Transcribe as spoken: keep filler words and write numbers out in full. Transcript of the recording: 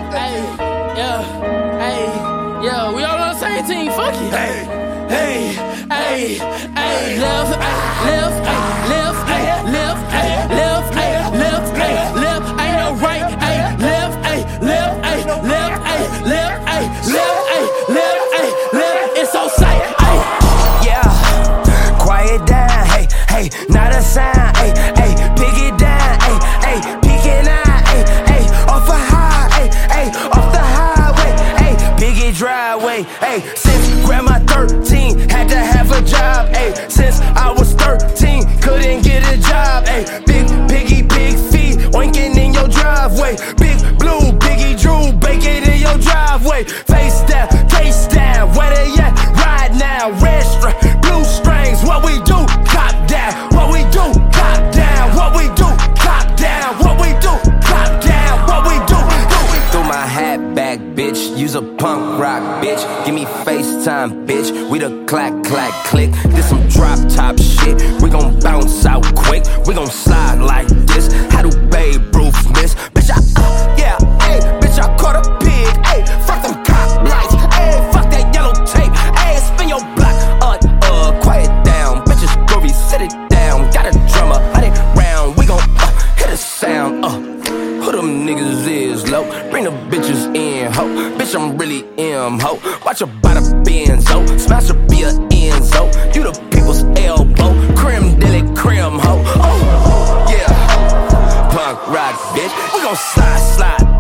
Hey, yeah, hey, yeah, we all on the same team, fuck it. Hey, hey, Hey, hey, left, ay, left, ay, left, ay, left, ay, left, ay, left, ay, left, ain't no right, ay, left, ay, left, ay, left, ay, left, ay, left, ay, left, ay, left, it's so sight, ay. yeah, quiet down, hey, hey, not a sign, hey, hey, pick it down, hey, hey, peeking eye, hey, hey, off a high, hey, hey, off the highway, hey, biggie driveway, hey, since grandma thirteen, had to have a job, hey, since I was thirteen, couldn't get a job, hey, big piggy, big feet, oinking in your driveway, big blue, biggie Drew, baking in your driveway, face down, taste down, where they at, ride now, red string, blue strings, what we do, cop down, what we do, cop down, what we do, cop down, what we do, cop down, what we do, do. Throw my hat back, bitch, use a punk rock, bitch, give me FaceTime, bitch, we the clack, clack, click, this some drop top shit, we gon' bounce out quick, we gon' slide like this, how do Babe Ruth miss, bitch, I, uh, yeah, ayy, bitch, I caught a pig, ayy, fuck them cop lights, ayy, fuck that yellow tape, ayy, spin your block, uh, uh, quiet down, bitches, groovy, sit it down, got a drummer, hundred round, we gon' uh, hit a sound, uh, who them niggas is, low, bring the bitches in, ho, bitch, I'm really M, ho, watch her by the benzo, smash her be a Enzo, you the people's elbow, creme deli creme, ho, oh, yeah, punk rock, bitch, we gon' slide, slide,